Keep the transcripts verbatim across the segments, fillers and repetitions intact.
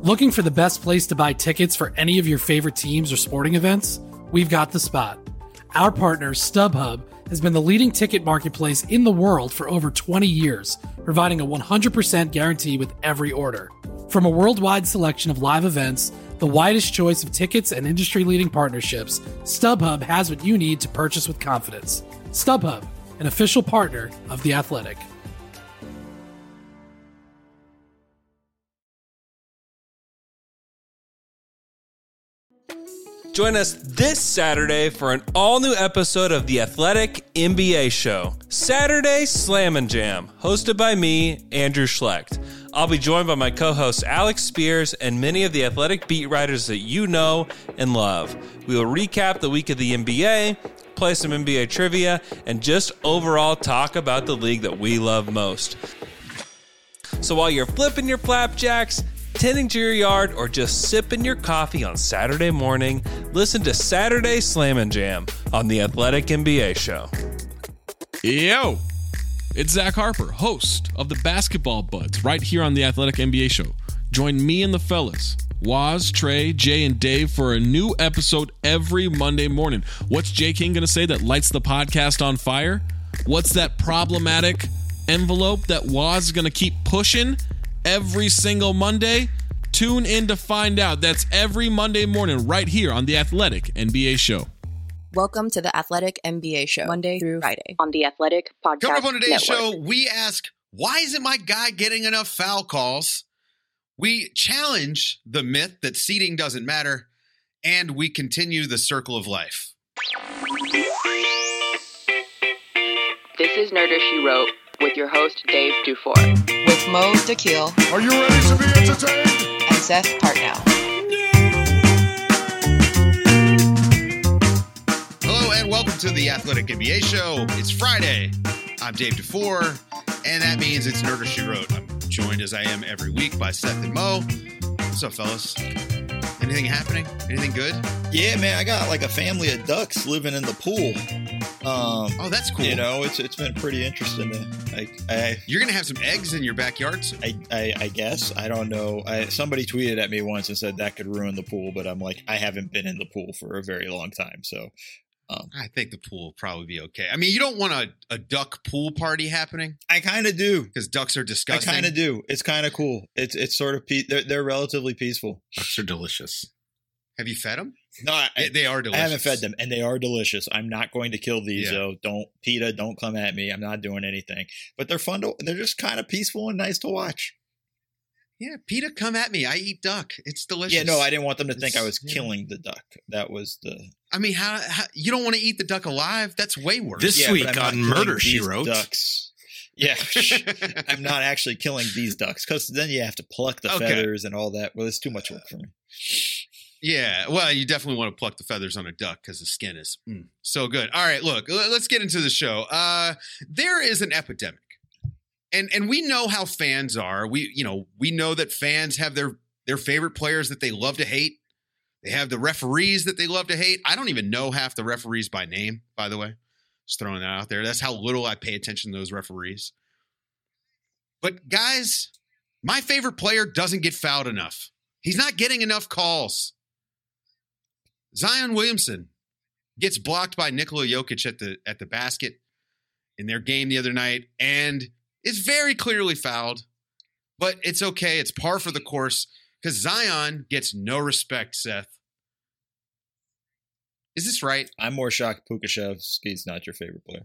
Looking for the best place to buy tickets for any of your favorite teams or sporting events? We've got the spot. Our partner, StubHub, has been the leading ticket marketplace in the world for over twenty years, providing a one hundred percent guarantee with every order. From a worldwide selection of live events, the widest choice of tickets and industry-leading partnerships, StubHub has what you need to purchase with confidence. StubHub, an official partner of The Athletic. Join us this Saturday for an all-new episode of The Athletic N B A Show, Saturday Slam and Jam, hosted by me, Andrew Schlecht. I'll be joined by my co-hosts Alex Spears and many of the Athletic beat writers that you know and love. We will recap the week of the N B A, play some N B A trivia, and just overall talk about the league that we love most. So while you're flipping your flapjacks, tending to your yard, or just sipping your coffee on Saturday morning, listen to Saturday Slam and Jam on the Athletic N B A Show. Yo, it's Zach Harper, host of the Basketball Buds, right here on the Athletic N B A Show. Join me and the fellas, Waz, Trey, Jay, and Dave, for a new episode every Monday morning. What's Jay King going to say that lights the podcast on fire? What's that problematic envelope that Waz is going to keep pushing every single Monday? Tune in to find out. That's every Monday morning right here on the Athletic N B A Show. Welcome to the Athletic N B A Show, Monday through Friday on the Athletic Podcast Coming up on today's Network. show, we ask, why isn't my guy getting enough foul calls? We challenge the myth that seeding doesn't matter, and we continue the circle of life. This is Nerder She Wrote with your host, Dave Dufour. With Mo Dakhil. Are you ready to be entertained? And Seth Partnow. Hello and welcome to the Athletic N B A Show. It's Friday. I'm Dave Dufour, and that means it's Nerder She Wrote. I'm joined as I am every week by Seth and Mo. What's up, fellas? Anything happening? Anything good? Yeah, man, I got like a family of ducks living in the pool. Um, oh, that's cool. You know, it's it's been pretty interesting. To, like, I, You're gonna have some eggs in your backyard soon. I, I, I guess I don't know. I, somebody tweeted at me once and said that could ruin the pool, but I'm like, I haven't been in the pool for a very long time, so. Um, I think the pool will probably be okay. I mean, you don't want a, a duck pool party happening. I kind of do because ducks are disgusting. I kind of do. It's kind of cool. It's it's sort of pe- they're they're relatively peaceful. Ducks are delicious. Have you fed them? No, I, they, they are delicious. I haven't fed them, and they are delicious. I'm not going to kill these, Yeah. though. Don't, PETA, don't come at me. I'm not doing anything. But they're fun to. They're just kind of peaceful and nice to watch. Yeah, PETA, come at me. I eat duck. It's delicious. Yeah, no, I didn't want them to think It's- I was yeah. killing the duck. That was the. I mean, how, how you don't want to eat the duck alive? That's way worse. This Yeah, week but I'm on not killing Murder, She these Wrote. Ducks. Yeah, I'm not actually killing these ducks because then you have to pluck the Okay. feathers and all that. Well, it's too much work for me. Yeah, well, you definitely want to pluck the feathers on a duck because the skin is mm, so good. All right, look, l- let's get into the show. Uh, there is an epidemic, and and we know how fans are. We you know we know that fans have their their favorite players that they love to hate. They have the referees that they love to hate. I don't even know half the referees by name, by the way. Just throwing that out there. That's how little I pay attention to those referees. But guys, my favorite player doesn't get fouled enough. He's not getting enough calls. Zion Williamson gets blocked by Nikola Jokic at the at the basket in their game the other night and is very clearly fouled. But it's okay. It's par for the course because Zion gets no respect, Seth. Is this right? I'm more shocked Pukashevsky's not your favorite player.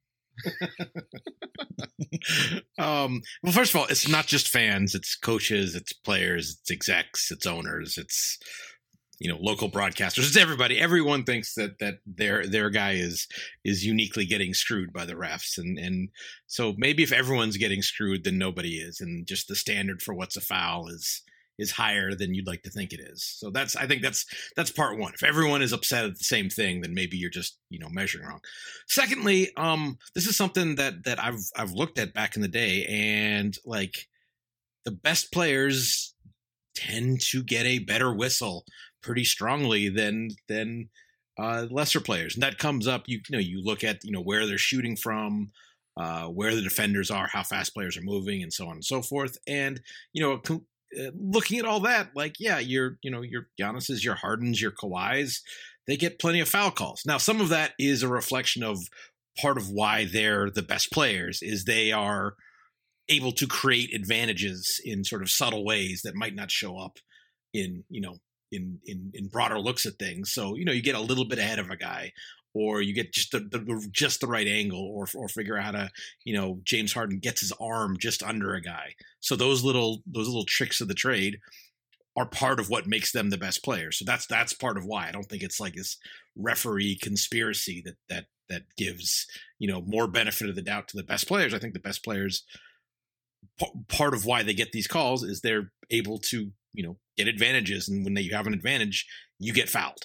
um, well, first of all, it's not just fans. It's coaches, it's players, it's execs, it's owners, it's you know local broadcasters. It's everybody. Everyone thinks that that their their guy is is uniquely getting screwed by the refs, and and so maybe if everyone's getting screwed, then nobody is, and just the standard for what's a foul is is higher than you'd like to think it is. So that's I think that's that's part one. If everyone is upset at the same thing, then maybe you're just you know measuring wrong. Secondly, um, this is something that that I've I've looked at back in the day, and like the best players tend to get a better whistle pretty strongly than than uh, lesser players, and that comes up. You, you know, you look at you know where they're shooting from, uh, where the defenders are, how fast players are moving, and so on and so forth. And you know, com- uh, looking at all that, like, yeah, you're, you know, your Giannis's, your Hardens, your Kawhis, they get plenty of foul calls. Now, some of that is a reflection of part of why they're the best players is they are able to create advantages in sort of subtle ways that might not show up in, you know, in, in, in broader looks at things. So, you know, you get a little bit ahead of a guy, or you get just the, the just the right angle, or or figure out how to, you know, James Harden gets his arm just under a guy. So those little those little tricks of the trade are part of what makes them the best players. So that's that's part of why I don't think it's like this referee conspiracy that that that gives, you know, more benefit of the doubt to the best players. I think the best players, p- part of why they get these calls is they're able to, you know, get advantages, and when they, you have an advantage, you get fouled.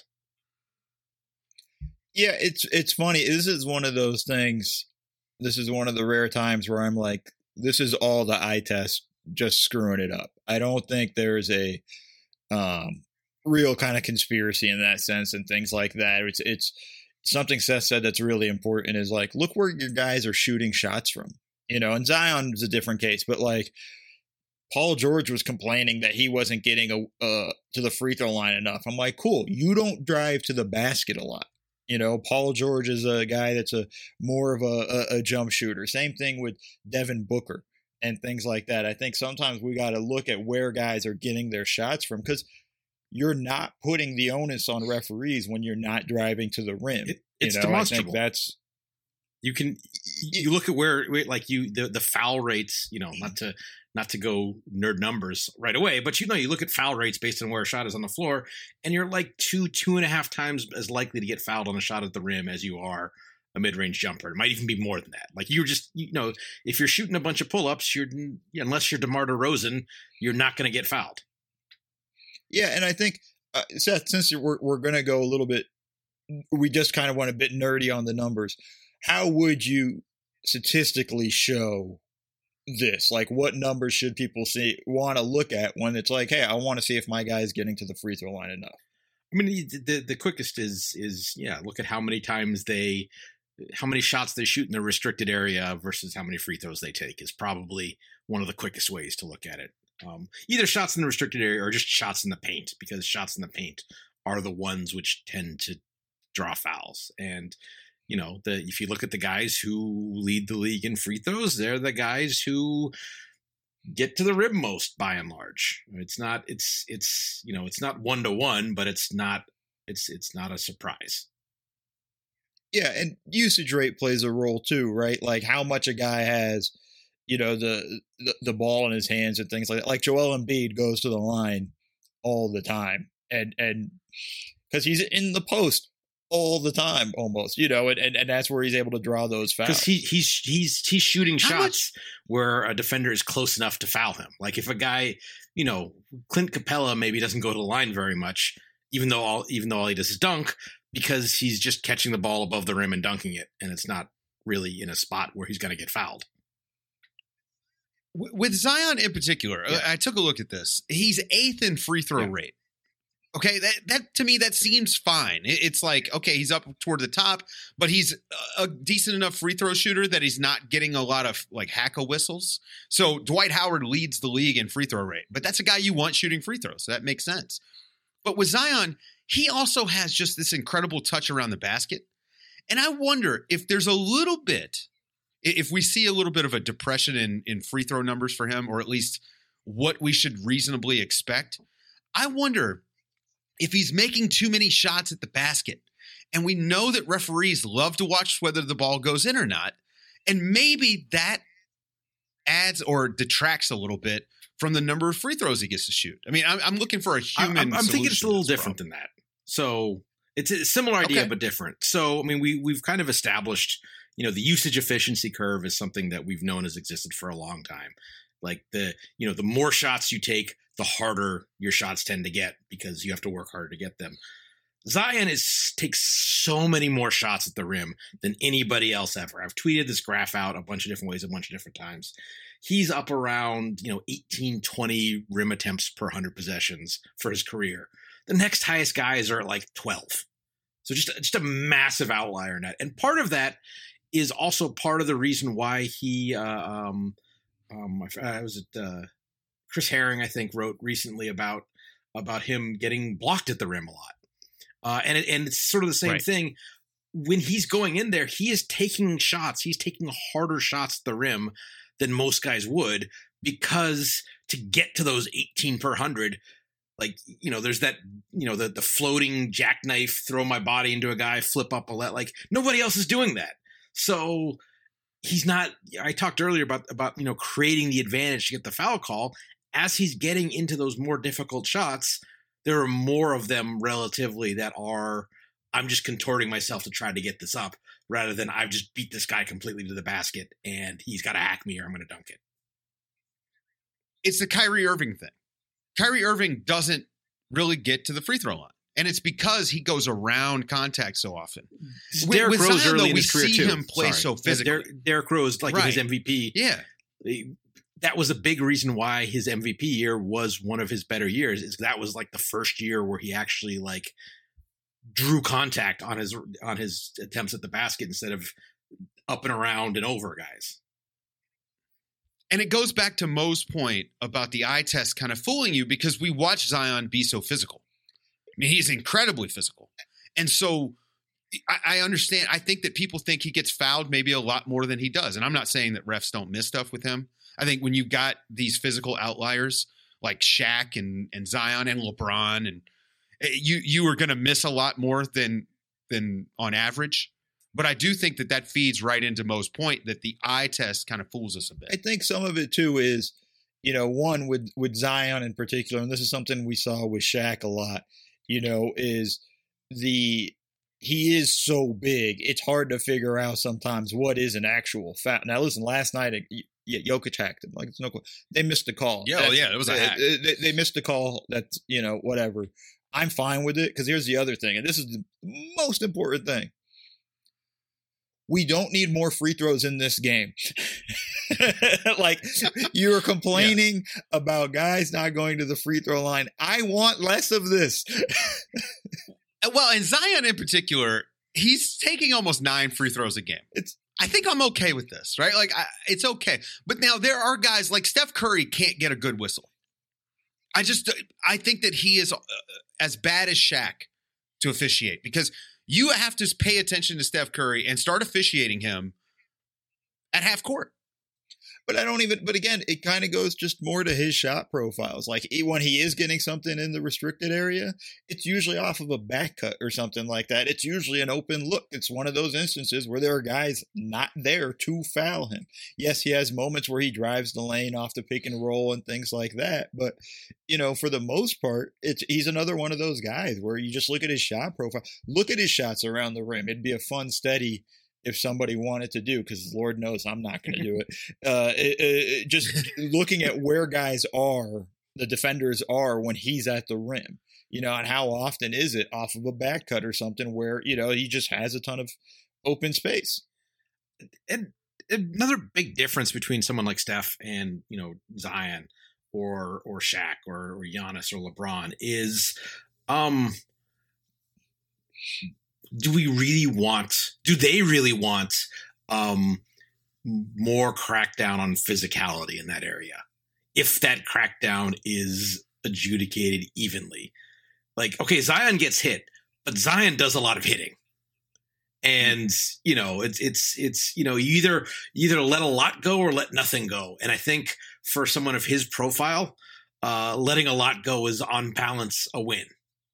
Yeah, it's it's funny. This is one of those things. This is one of the rare times where I'm like, this is all the eye test just screwing it up. I don't think there's a um, real kind of conspiracy in that sense and things like that. It's it's something Seth said that's really important is like, look where your guys are shooting shots from. You know, and Zion is a different case, but like Paul George was complaining that he wasn't getting a uh, to the free throw line enough. I'm like, cool, you don't drive to the basket a lot. You know, Paul George is a guy that's a more of a, a, a jump shooter. Same thing with Devin Booker and things like that. I think sometimes we got to look at where guys are getting their shots from, because you're not putting the onus on referees when you're not driving to the rim. It, it's you know, demonstrable. I think that's you can you look at where like you the, the foul rates. You know, not to not to go nerd numbers right away, but you know, you look at foul rates based on where a shot is on the floor, and you're like two, two and a half times as likely to get fouled on a shot at the rim as you are a mid-range jumper. It might even be more than that. Like you're just, you know, if you're shooting a bunch of pull-ups, you're unless you're DeMar DeRozan, you're not going to get fouled. Yeah, and I think uh, Seth, since we're we're going to go a little bit, we just kind of went a bit nerdy on the numbers. How would you statistically show this? Like, what numbers should people see want to look at when it's like, hey, I want to see if my guy is getting to the free throw line enough? I mean, the, the the quickest is is yeah, look at how many times they, how many shots they shoot in the restricted area versus how many free throws they take is probably one of the quickest ways to look at it. Um, either shots in the restricted area or just shots in the paint, because shots in the paint are the ones which tend to draw fouls. And you know, the if you look at the guys who lead the league in free throws, they're the guys who get to the rim most by and large. It's not, it's, it's, you know, it's not one to one, but it's not, it's, it's not a surprise. Yeah. And usage rate plays a role too, right? Like how much a guy has, you know, the, the, the ball in his hands and things like that. Like Joel Embiid goes to the line all the time, and, and cause he's in the post all the time almost, you know, and, and, and that's where he's able to draw those fouls. Because he, he's he's he's shooting How shots much? where a defender is close enough to foul him. Like if a guy, you know, Clint Capella maybe doesn't go to the line very much, even though all even though all he does is dunk, because he's just catching the ball above the rim and dunking it, and it's not really in a spot where he's going to get fouled. With Zion in particular, yeah. I took a look at this. He's eighth in free throw yeah. rate. Okay, that that to me, that seems fine. It's like, okay, he's up toward the top, but he's a decent enough free throw shooter that he's not getting a lot of like hackle whistles. So Dwight Howard leads the league in free throw rate, but that's a guy you want shooting free throws. So that makes sense. But with Zion, he also has just this incredible touch around the basket. And I wonder if there's a little bit, if we see a little bit of a depression in, in free throw numbers for him, or at least what we should reasonably expect. I wonder if he's making too many shots at the basket. And we know that referees love to watch whether the ball goes in or not. And maybe that adds or detracts a little bit from the number of free throws he gets to shoot. I mean, I'm, I'm looking for a human I'm, I'm thinking it's a little different problem. than that. So it's a similar idea, okay. but different. So, I mean, we, we've kind of established, you know, the usage efficiency curve is something that we've known has existed for a long time. Like the, you know, the more shots you take, the harder your shots tend to get because you have to work harder to get them. Zion is takes so many more shots at the rim than anybody else ever. I've tweeted this graph out a bunch of different ways, a bunch of different times. He's up around, you know, eighteen, twenty rim attempts per one hundred possessions for his career. The next highest guys are at like twelve. So just, just a massive outlier in that. And part of that is also part of the reason why he, uh, um, um, I was it, uh, Chris Herring, I think, wrote recently about about him getting blocked at the rim a lot. Uh, and, it, and it's sort of the same Right. thing. When he's going in there, he is taking shots. He's taking harder shots at the rim than most guys would, because to get to those eighteen per hundred, like, you know, there's that, you know, the, the floating jackknife, throw my body into a guy, flip up a let, like nobody else is doing that. So he's not, I talked earlier about, about, you know, creating the advantage to get the foul call. As he's getting into those more difficult shots, there are more of them relatively that are, I'm just contorting myself to try to get this up, rather than I've just beat this guy completely to the basket and he's got to hack me or I'm going to dunk it. It's the Kyrie Irving thing. Kyrie Irving doesn't really get to the free throw line, and it's because he goes around contact so often. With, Derrick with Rose Zion, early though, in we his career see too. him play Sorry. so physically. Der- Derrick Rose, like in his Right. M V P, Yeah. that was a big reason why his M V P year was one of his better years. Is that was like the first year where he actually like drew contact on his on his attempts at the basket instead of up and around and over guys. And it goes back to Mo's point about the eye test kind of fooling you, because we watch Zion be so physical. I mean, he's incredibly physical. And so I, I understand. I think that people think he gets fouled maybe a lot more than he does. And I'm not saying that refs don't miss stuff with him. I think when you've got these physical outliers like Shaq and, and Zion and LeBron, and you you are going to miss a lot more than than on average. But I do think that that feeds right into Mo's point that the eye test kind of fools us a bit. I think some of it too is, you know, one with with Zion in particular, and this is something we saw with Shaq a lot, you know, is the he is so big. It's hard to figure out sometimes what is an actual foul. Now, listen, last night, yeah, Jokic hacked him. Like, it's no, they missed the call. Yeah, oh, yeah, it was a hack. They, they, they missed the call. That's, you know, whatever. I'm fine with it, because here's the other thing, and this is the most important thing. We don't need more free throws in this game. Like, you were complaining yeah. about guys not going to the free throw line. I want less of this. Well, and Zion in particular, he's taking almost nine free throws a game. It's, I think I'm okay with this, right? Like, I, it's okay. But now there are guys like Steph Curry can't get a good whistle. I just, I think that he is uh, as bad as Shaq to officiate, because you have to pay attention to Steph Curry and start officiating him at half court. But I don't even, but again, it kind of goes just more to his shot profiles. Like, when he is getting something in the restricted area, it's usually off of a back cut or something like that. It's usually an open look. It's one of those instances where there are guys not there to foul him. Yes, he has moments where he drives the lane off the pick and roll and things like that. But, you know, for the most part, it's he's another one of those guys where you just look at his shot profile, look at his shots around the rim. It'd be a fun study if somebody wanted to do, because Lord knows I'm not going to do it. Uh, it, it. Just looking at where guys are, the defenders are when he's at the rim, you know, and how often is it off of a back cut or something where, you know, he just has a ton of open space. And another big difference between someone like Steph and, you know, Zion or or Shaq or, or Giannis or LeBron is, um, do we really want, do they really want um, more crackdown on physicality in that area? If that crackdown is adjudicated evenly. Like, okay, Zion gets hit, but Zion does a lot of hitting. And, you know, it's, it's, it's, you know, you either, either let a lot go or let nothing go. And I think for someone of his profile, uh, letting a lot go is on balance a win.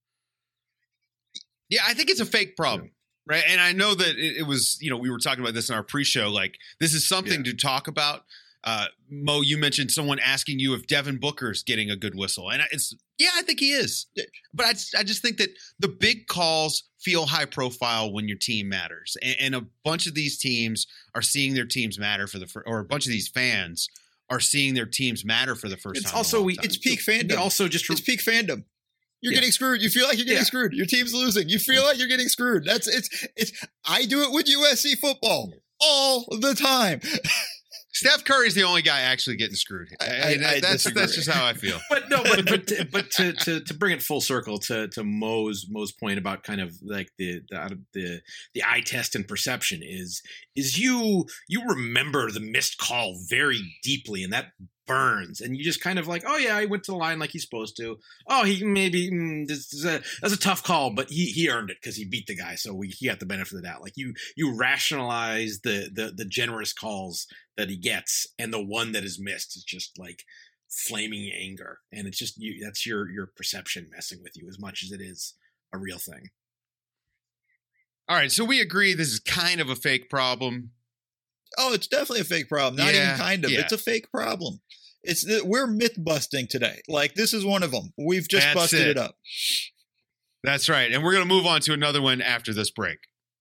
Yeah, I think it's a fake problem, right? And I know that it, it was, you know, we were talking about this in our pre-show. Like, this is something yeah. to talk about. Uh, Mo, you mentioned someone asking you if Devin Booker's getting a good whistle. And it's, yeah, I think he is. But I just, I just think that the big calls feel high profile when your team matters. And, and a bunch of these teams are seeing their teams matter for the first, or a bunch of these fans are seeing their teams matter for the first it's time. Also, we, time. It's peak fandom. Also, just it's peak fandom. You're yeah. getting screwed. You feel like you're getting yeah. screwed. Your team's losing. You feel like you're getting screwed. That's it's it's. I do it with U S C football all the time. Steph Curry's the only guy actually getting screwed. I, I, I, that's disagree. That's just how I feel. But no, but but to, but to, to to bring it full circle to to Mo's Mo's point about kind of like the the the, the eye test and perception is is you you remember the missed call very deeply, and that burns, and you just kind of like, oh yeah, he went to the line like he's supposed to. Oh, he maybe mm, this is a that's a tough call, but he he earned it because he beat the guy, so we, he got the benefit of the doubt. Like you you rationalize the the the generous calls that he gets, and the one that is missed is just like flaming anger, and it's just you that's your your perception messing with you as much as it is a real thing. All right, so we agree this is kind of a fake problem. Oh, it's definitely a fake problem. Not Yeah, even kind of. yeah. It's a fake problem. It's we're myth busting today. Like this is one of them. We've just That's busted it. it up. That's right. And we're going to move on to another one after this break.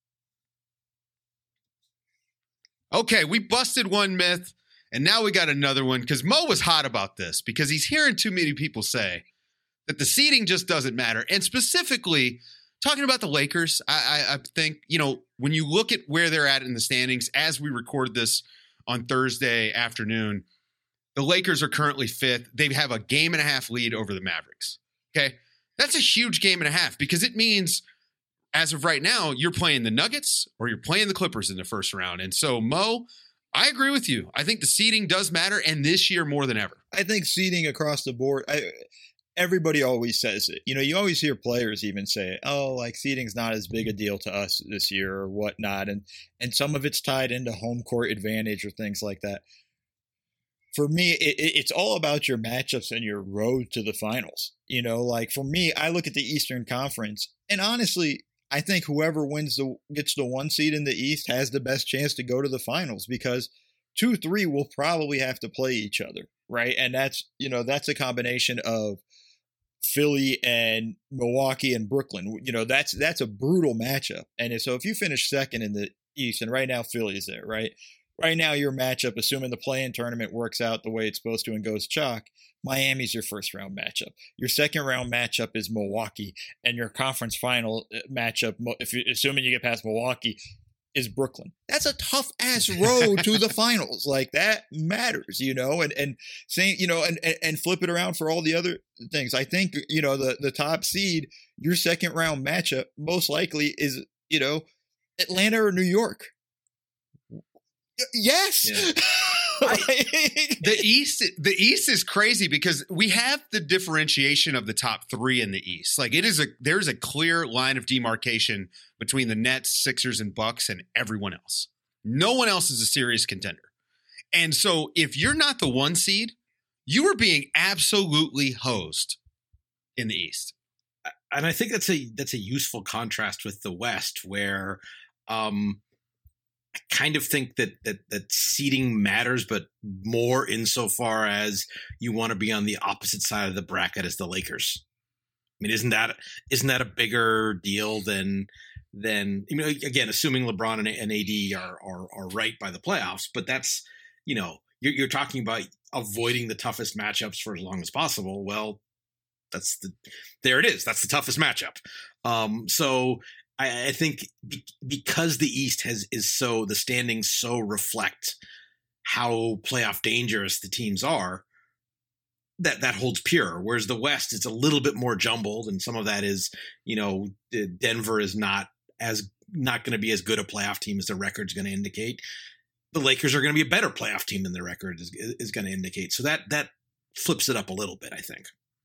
Okay, we busted one myth, and now we got another one because Mo was hot about this because he's hearing too many people say that the seeding just doesn't matter. And specifically, talking about the Lakers, I, I, I think, you know, when you look at where they're at in the standings, as we record this on Thursday afternoon, the Lakers are currently fifth. They have a game and a half lead over the Mavericks. Okay. That's a huge game and a half because it means as of right now, you're playing the Nuggets or you're playing the Clippers in the first round. And so, Mo, I agree with you. I think the seeding does matter, and this year more than ever. I think seeding across the board, I, everybody always says it. You know, you always hear players even say, oh, like seeding's not as big a deal to us this year or whatnot. And, and some of it's tied into home court advantage or things like that. For me, it, it's all about your matchups and your road to the finals. You know, like for me, I look at the Eastern Conference, and honestly, I think whoever wins the gets the one seed in the East has the best chance to go to the finals because two, three will probably have to play each other, right? And that's, you know, that's a combination of Philly and Milwaukee and Brooklyn. You know, that's that's a brutal matchup. And so if you finish second in the East, and right now Philly is there, right? Right now, your matchup, assuming the play-in tournament works out the way it's supposed to and goes chalk, Miami's your first-round matchup. Your second-round matchup is Milwaukee, and your conference final matchup, if you, assuming you get past Milwaukee, is Brooklyn. That's a tough-ass road to the finals. Like, that matters, you know, and and saying, you know, and, and and flip it around for all the other things. I think, you know, the the top seed, your second-round matchup, most likely is, you know, Atlanta or New York. Yes. Yeah. the East, the East is crazy because we have the differentiation of the top three in the East. Like it is a, there's a clear line of demarcation between the Nets, Sixers, and Bucks and everyone else. No one else is a serious contender. And so if you're not the one seed, you are being absolutely hosed in the East. And I think that's a, that's a useful contrast with the West where, um, I kind of think that that that seeding matters, but more insofar as you want to be on the opposite side of the bracket as the Lakers. I mean, isn't that isn't that a bigger deal than than you know? Again, assuming LeBron and, and A D are, are are right by the playoffs, but that's you know you're, you're talking about avoiding the toughest matchups for as long as possible. Well, that's the there it is. That's the toughest matchup. Um, so. I think because the East has is so the standings so reflect how playoff dangerous the teams are, that that holds pure. Whereas the West is a little bit more jumbled, and some of that is, you know, Denver is not as not going to be as good a playoff team as the record's going to indicate. The Lakers are going to be a better playoff team than the record is is going to indicate. So that that flips it up a little bit, I think.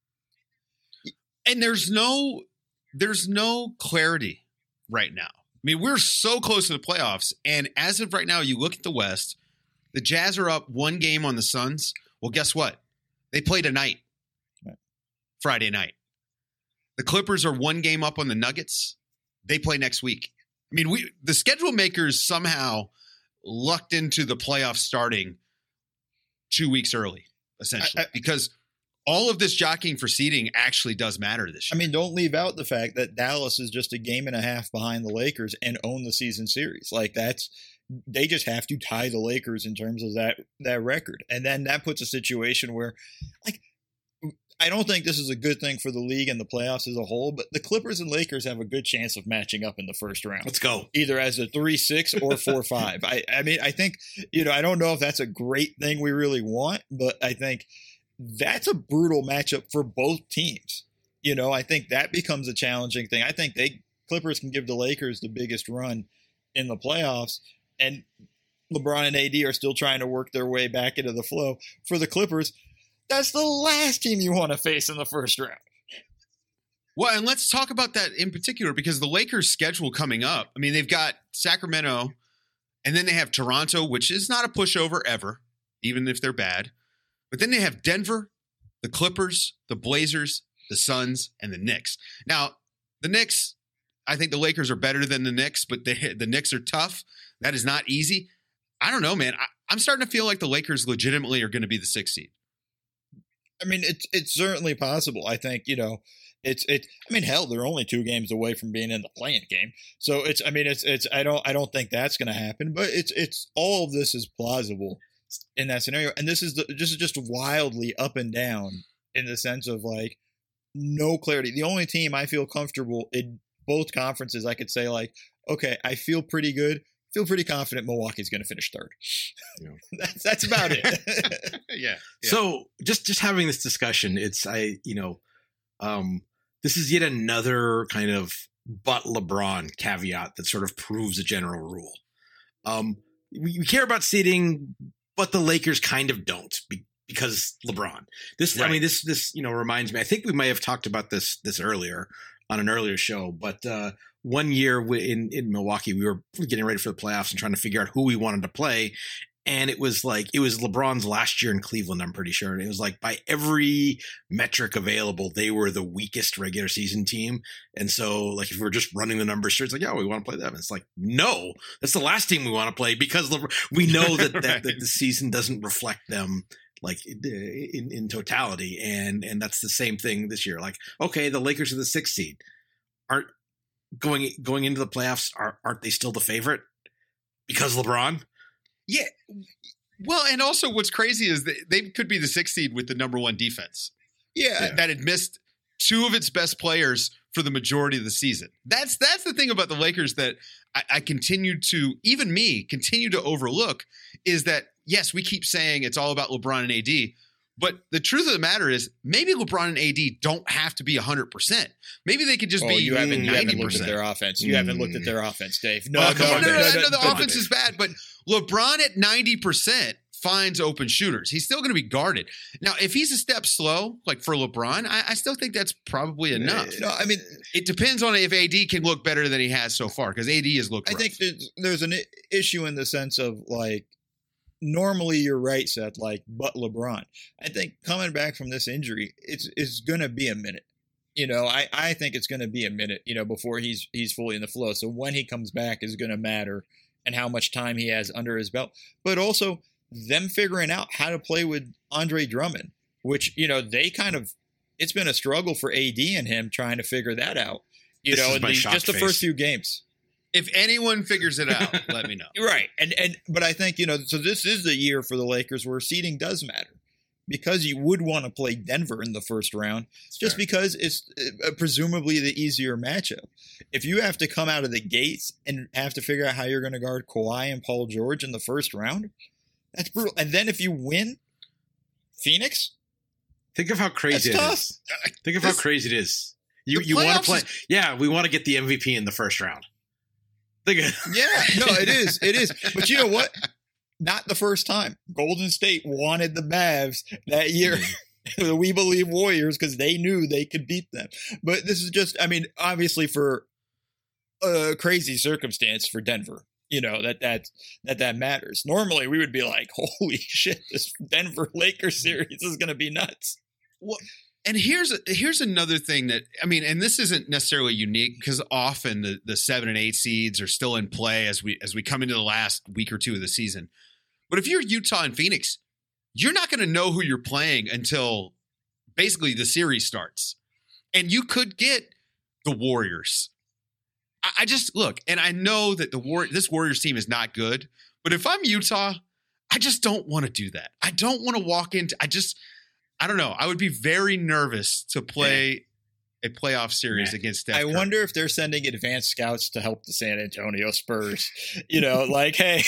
And there's no there's no clarity right now. I mean, we're so close to the playoffs, and as of right now, you look at the West, the Jazz are up one game on the Suns. Well, guess what? They play tonight, right. Friday night. The Clippers are one game up on the Nuggets. They play next week. I mean, we the schedule makers somehow lucked into the playoffs starting two weeks early, essentially, I, I, because all of this jockeying for seeding actually does matter this year. I mean, don't leave out the fact that Dallas is just a game and a half behind the Lakers and own the season series. Like that's, they just have to tie the Lakers in terms of that, that record. And then that puts a situation where like, I don't think this is a good thing for the league and the playoffs as a whole, but the Clippers and Lakers have a good chance of matching up in the first round. Let's go. Either as a three six or four five. I, I mean, I think, you know, I don't know if that's a great thing we really want, but I think that's a brutal matchup for both teams. You know, I think that becomes a challenging thing. I think they Clippers can give the Lakers the biggest run in the playoffs. And LeBron and A D are still trying to work their way back into the flow. For the Clippers, that's the last team you want to face in the first round. Well, and let's talk about that in particular because the Lakers' schedule coming up. I mean, they've got Sacramento, and then they have Toronto, which is not a pushover ever, even if they're bad. But then they have Denver, the Clippers, the Blazers, the Suns, and the Knicks. Now, the Knicks, I think the Lakers are better than the Knicks, but the, the Knicks are tough. That is not easy. I don't know, man. I, I'm starting to feel like the Lakers legitimately are going to be the sixth seed. I mean, it's it's certainly possible. I think, you know, it's it. I mean, hell, they're only two games away from being in the play-in game. So it's. I mean, it's it's. I don't. I don't think that's going to happen. But it's it's. All of this is plausible in that scenario, and this is the, this is just wildly up and down in the sense of like no clarity. The only team I feel comfortable in both conferences, I could say like, okay, I feel pretty good. Feel pretty confident Milwaukee's going to finish third. Yeah. that's that's about it. yeah, yeah. So just just having this discussion, it's I you know, um, this is yet another kind of but LeBron caveat that sort of proves a general rule. Um, we, we care about seeding, but the Lakers kind of don't be, because LeBron. This right. I mean this this you know reminds me. I think we may have talked about this this earlier on an earlier show, but. Uh, One year in, in Milwaukee, we were getting ready for the playoffs and trying to figure out who we wanted to play. And it was like, it was LeBron's last year in Cleveland, I'm pretty sure. And it was like by every metric available, they were the weakest regular season team. And so like, if we were just running the numbers straight, it's like, yeah, we want to play them. And it's like, no, that's the last team we want to play because LeBron, we know that, that, right. that the season doesn't reflect them like in, in totality. And, and that's the same thing this year. Like, okay, the Lakers are the sixth seed. Aren't, Going going into the playoffs, are, aren't they still the favorite because LeBron? Yeah. Well, and also what's crazy is that they could be the sixth seed with the number one defense. Yeah. That, that had missed two of its best players for the majority of the season. That's that's the thing about the Lakers that I, I continue to, even me, continue to overlook is that, yes, we keep saying it's all about LeBron and A D. But the truth of the matter is maybe LeBron and A D don't have to be one hundred percent. Maybe they could just oh, be you haven't, you ninety percent. haven't looked at their offense. You mm. haven't looked at their offense, Dave. No, uh, no, no, no, no, no, no, no, the no, offense no. is bad. But LeBron at ninety percent finds open shooters. He's still going to be guarded. Now, if he's a step slow, like for LeBron, I, I still think that's probably enough. No, I mean, it depends on if A D can look better than he has so far because A D has looked I rough. think there's, there's an issue in the sense of like, normally you're right, Seth, like, but LeBron. I think coming back from this injury, it's it's going to be a minute. You know, I, I think it's going to be a minute, you know, before he's he's fully in the flow. So when he comes back is going to matter and how much time he has under his belt. But also them figuring out how to play with Andre Drummond, which, you know, they kind of – it's been a struggle for A D and him trying to figure that out, you this know, in the, just the face. first few games. If anyone figures it out, let me know. Right. And and but I think, you know, so this is the year for the Lakers where seeding does matter because you would want to play Denver in the first round just Sure. because it's uh, presumably the easier matchup. If you have to come out of the gates and have to figure out how you're going to guard Kawhi and Paul George in the first round, that's brutal. And then if you win Phoenix, think of how crazy that's it tough. is. Think of This- how crazy it is. You The you want to playoffs play? is- Yeah, we want to get the M V P in the first round. Think of, Yeah, no, it is. It is. But you know what? Not the first time. Golden State wanted the Mavs that year. The We Believe Warriors because they knew they could beat them. But this is just, I mean, obviously for a crazy circumstance for Denver, you know, that that that, that matters. Normally we would be like, holy shit, this Denver Lakers series is going to be nuts. Well, and here's here's another thing that I mean, and this isn't necessarily unique because often the, the seven and eight seeds are still in play as we as we come into the last week or two of the season. But if you're Utah and Phoenix, you're not going to know who you're playing until basically the series starts, and you could get the Warriors. I, I just look, and I know that the war this Warriors team is not good, but if I'm Utah, I just don't want to do that. I don't want to walk into. I just. I don't know. I would be very nervous to play yeah. a playoff series yeah. against Steph I Curry. wonder if they're sending advanced scouts to help the San Antonio Spurs. You know, like, hey,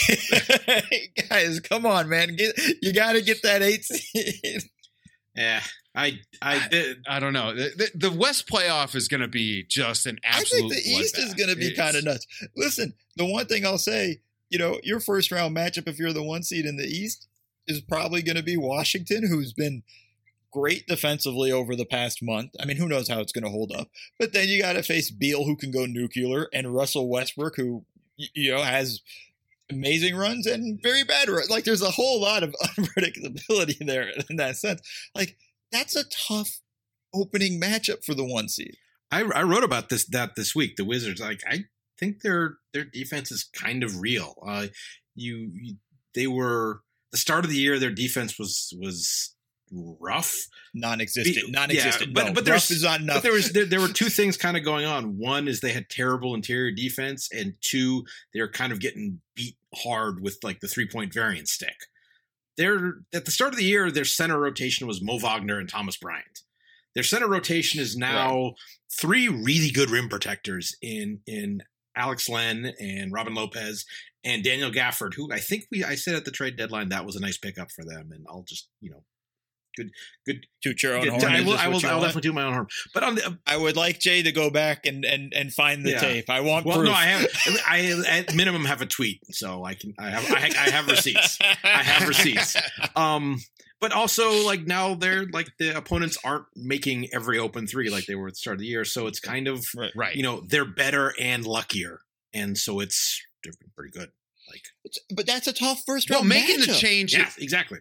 guys, come on, man. Get, you got to get that eight seed. yeah, I, I, did. I, I don't know. The, the, the West playoff is going to be just an absolute I think the East bloodbath. is going to be It kind of is. nuts. Listen, the one thing I'll say, you know, your first round matchup, if you're the one seed in the East, is probably going to be Washington, who's been great defensively over the past month. I mean, who knows how it's going to hold up. But then you got to face Beal, who can go nuclear, and Russell Westbrook, who, you know, has amazing runs and very bad runs. Like, there's a whole lot of unpredictability there in that sense. Like, that's a tough opening matchup for the one seed. I, I wrote about this that this week. The Wizards, like, I think their their defense is kind of real. Uh, you, you they were the start of the year. Their defense was was rough, non-existent, Be, non-existent. Yeah, but no, but there's rough is not enough. But there was there, there were two things kind of going on. One is they had terrible interior defense, and two, they're kind of getting beat hard with like the three point variance stick. They're at the start of the year, their center rotation was Mo Wagner and Thomas Bryant. Their center rotation is now right. three really good rim protectors in in Alex Len and Robin Lopez and Daniel Gafford, who I think we I said at the trade deadline that was a nice pickup for them, and I'll just you know. Good, good. Toot your own good, horn. I will. I will. I will definitely toot my own horn. But on the, I would like Jay to go back and and, and find the yeah. tape. I want. Well, proof. no, I have. I at minimum have a tweet, so I can. I have. I, I have receipts. I have receipts. Um, but also like now they're like the opponents aren't making every open three like they were at the start of the year, so it's kind of right. You know, they're better and luckier, and so it's pretty good. Like, it's, but that's a tough first well, round. Making matchup. the change. Yeah, exactly.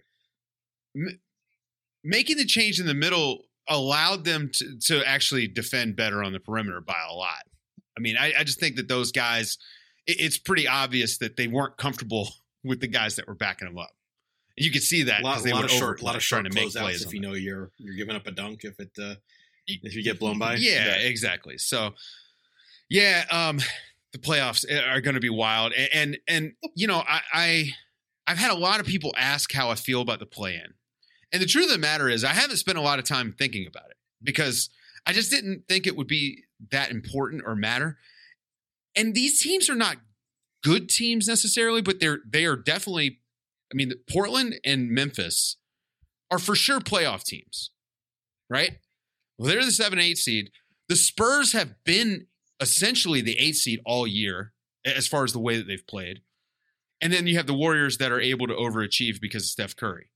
M- Making the change in the middle allowed them to, to actually defend better on the perimeter by a lot. I mean, I, I just think that those guys, it, it's pretty obvious that they weren't comfortable with the guys that were backing them up. And you could see that because they lot were of short, a lot of trying short to make plays. If you know you're you're giving up a dunk, if it uh, if you get blown by, yeah, yeah. exactly. So, yeah, um, the playoffs are going to be wild, and and, and you know, I, I I've had a lot of people ask how I feel about the play-in. And the truth of the matter is I haven't spent a lot of time thinking about it because I just didn't think it would be that important or matter. And these teams are not good teams necessarily, but they're they are definitely, I mean, Portland and Memphis are for sure playoff teams, right? Well, they're the seven, eight seed. The Spurs have been essentially the eight seed all year as far as the way that they've played. And then you have the Warriors that are able to overachieve because of Steph Curry.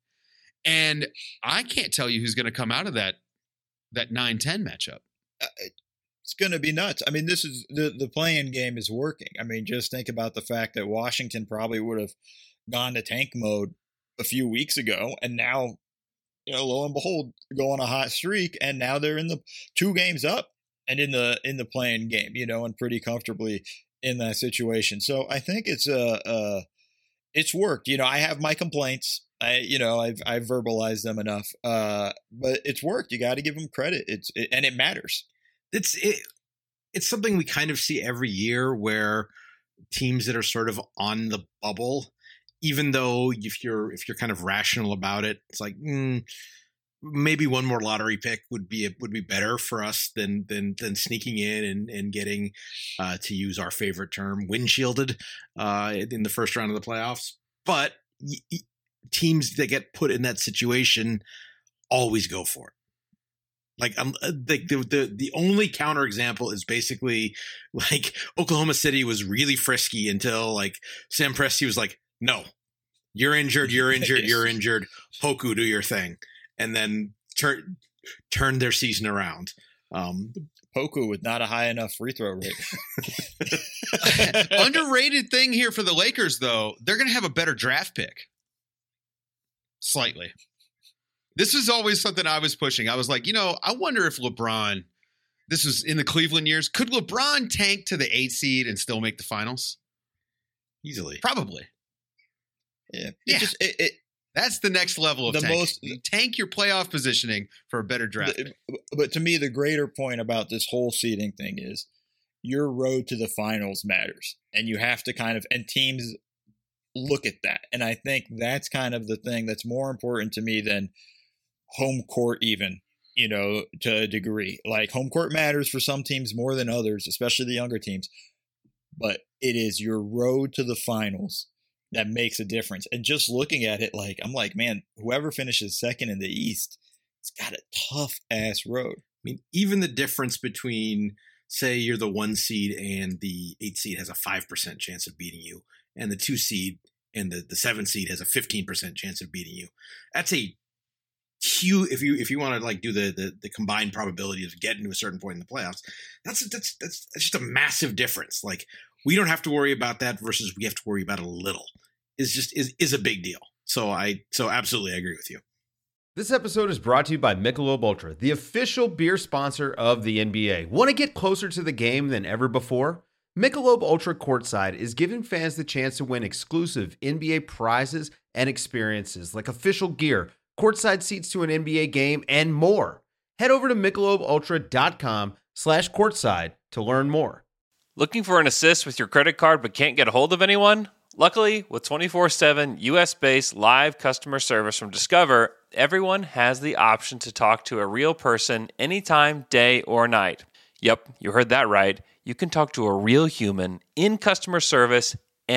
And I can't tell you who's going to come out of that that nine ten matchup. Uh, it's going to be nuts. I mean, this is the the play-in game is working. I mean, just think about the fact that Washington probably would have gone to tank mode a few weeks ago, and now, you know, lo and behold, go on a hot streak, and now they're in the two games up and in the in the play-in game, you know, and pretty comfortably in that situation. So I think it's a, a it's worked. You know, I have my complaints. I, you know, I've I've verbalized them enough, uh, but it's worked. You got to give them credit. It's it, and it matters. It's it, it's something we kind of see every year where teams that are sort of on the bubble, even though if you're if you're kind of rational about it, it's like mm, maybe one more lottery pick would be would be better for us than than than sneaking in and and getting uh, to use our favorite term, windshielded uh, in the first round of the playoffs, but. Y- teams that get put in that situation always go for it. Like um, the, the the the only counterexample is basically like Oklahoma City was really frisky until like Sam Presti was like, "No, you're injured, you're injured, you're injured. Poku, do your thing," and then turn turn their season around. Um, Poku with not a high enough free throw rate. Underrated thing here for the Lakers, though, they're going to have a better draft pick. Slightly. This was always something I was pushing. I was like, you know, I wonder if LeBron, this was in the Cleveland years, could LeBron tank to the eight seed and still make the finals? Easily. Probably. Yeah. It yeah. Just, it, it, That's the next level of the tank. most You tank your playoff positioning for a better draft the, pick. But to me, the greater point about this whole seeding thing is your road to the finals matters. And you have to kind of, and teams look at that. And I think that's kind of the thing that's more important to me than home court even, you know, to a degree. Like home court matters for some teams more than others, especially the younger teams. But it is your road to the finals that makes a difference. And just looking at it, like, I'm like, man, whoever finishes second in the East, it's got a tough ass road. I mean, even the difference between, say, you're the one seed and the eight seed has a five percent chance of beating you. and the two seed and the, the seven seed has a fifteen percent chance of beating you. That's a huge, if you, if you want to like do the, the, the combined probability of getting to a certain point in the playoffs, that's, that's, that's, that's just a massive difference. Like we don't have to worry about that versus we have to worry about a little is just, is, is a big deal. So I, so absolutely I agree with you. This episode is brought to you by Michelob Ultra, the official beer sponsor of the N B A. Want to get closer to the game than ever before? Michelob Ultra Courtside is giving fans the chance to win exclusive N B A prizes and experiences like official gear, courtside seats to an N B A game, and more. Head over to michelobultra.com slash courtside to learn more. Looking for an assist with your credit card but can't get a hold of anyone? Luckily, with twenty-four seven U S-based live customer service from Discover, everyone has the option to talk to a real person anytime, day or night. Yep, you heard that right. You can talk to a real human in customer service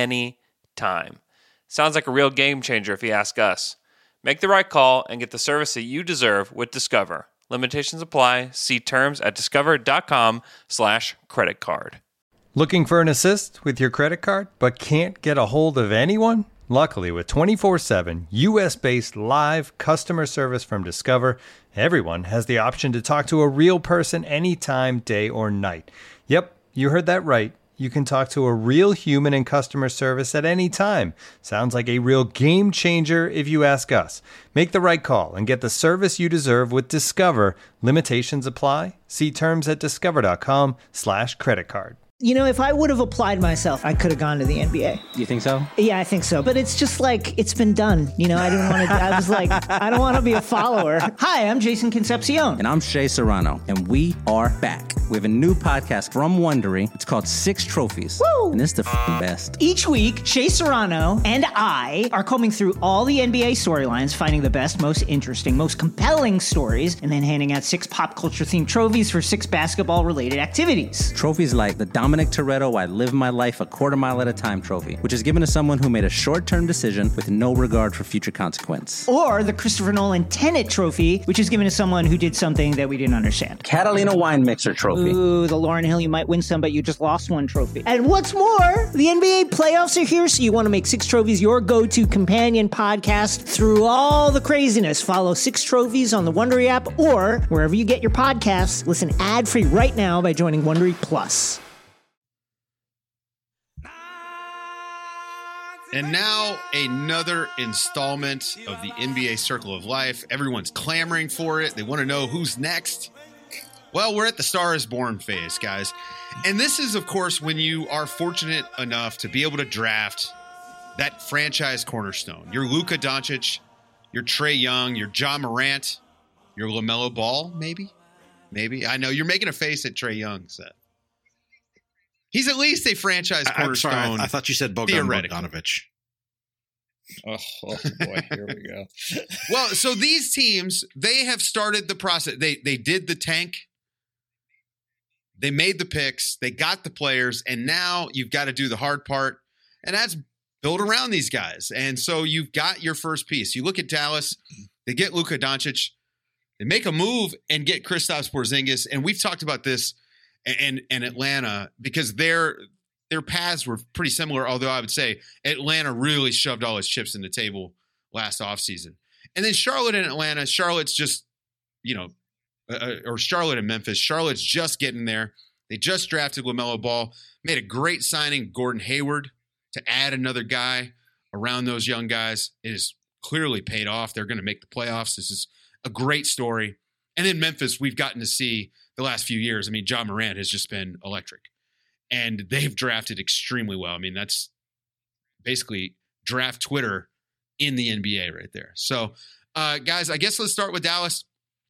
anytime. Sounds like a real game changer if you ask us. Make the right call and get the service that you deserve with Discover. Limitations apply. See terms at discover.com slash credit card. Looking for an assist with your credit card but can't get a hold of anyone? Luckily, with twenty-four seven U S-based live customer service from Discover, everyone has the option to talk to a real person anytime, day or night. Yep, you heard that right. You can talk to a real human in customer service at any time. Sounds like a real game changer if you ask us. Make the right call and get the service you deserve with Discover. Limitations apply. See terms at discover.com slash credit card. You know, if I would have applied myself, I could have gone to the N B A. You think so? Yeah, I think so. But it's just like, it's been done. You know, I didn't want to, I was like, I don't want to be a follower. Hi, I'm Jason Concepcion. And I'm Shea Serrano. And we are back. We have a new podcast from Wondery. It's called Six Trophies. Woo! And it's the f***ing best. Each week, Shea Serrano and I are combing through all the N B A storylines, finding the best, most interesting, most compelling stories, and then handing out six pop culture themed trophies for six basketball related activities. Trophies like the Dominic Toretto I Live My Life a Quarter Mile at a Time trophy, which is given to someone who made a short-term decision with no regard for future consequence. Or the Christopher Nolan Tenet trophy, which is given to someone who did something that we didn't understand. Catalina Wine Mixer trophy. Ooh, the Lauryn Hill You Might Win Some But You Just Lost One trophy. And what's more, the N B A playoffs are here, so you want to make Six Trophies your go-to companion podcast through all the craziness. Follow Six Trophies on the Wondery app or wherever you get your podcasts. Listen ad-free right now by joining Wondery Plus. And now another installment of the N B A Circle of Life. Everyone's clamoring for it. They want to know who's next. Well, we're at the Star is Born phase, guys. And this is, of course, when you are fortunate enough to be able to draft that franchise cornerstone. Your Luka Doncic, your Trae Young, your Ja Morant, your LaMelo Ball, maybe? Maybe. I know you're making a face at Trae Young, Seth. He's at least a franchise cornerstone. I'm sorry, I, I thought you said Bogdan Bogdanovic. Oh, oh boy, here we go. Well, so these teams, they have started the process. They they did the tank. They made the picks. They got the players. And now you've got to do the hard part. And that's build around these guys. And so you've got your first piece. You look at Dallas. They get Luka Doncic. They make a move and get Kristaps Porzingis. And we've talked about this and and Atlanta, because their their paths were pretty similar, although I would say Atlanta really shoved all its chips in the table last offseason. And then Charlotte and Atlanta, Charlotte's just, you know, uh, or Charlotte and Memphis, Charlotte's just getting there. They just drafted LaMelo Ball, made a great signing, Gordon Hayward, to add another guy around those young guys. It has clearly paid off. They're going to make the playoffs. This is a great story. And then Memphis, we've gotten to see the last few years. I mean, Ja Morant has just been electric. And they've drafted extremely well. I mean, that's basically draft Twitter in the N B A right there. So, uh, guys, I guess let's start with Dallas.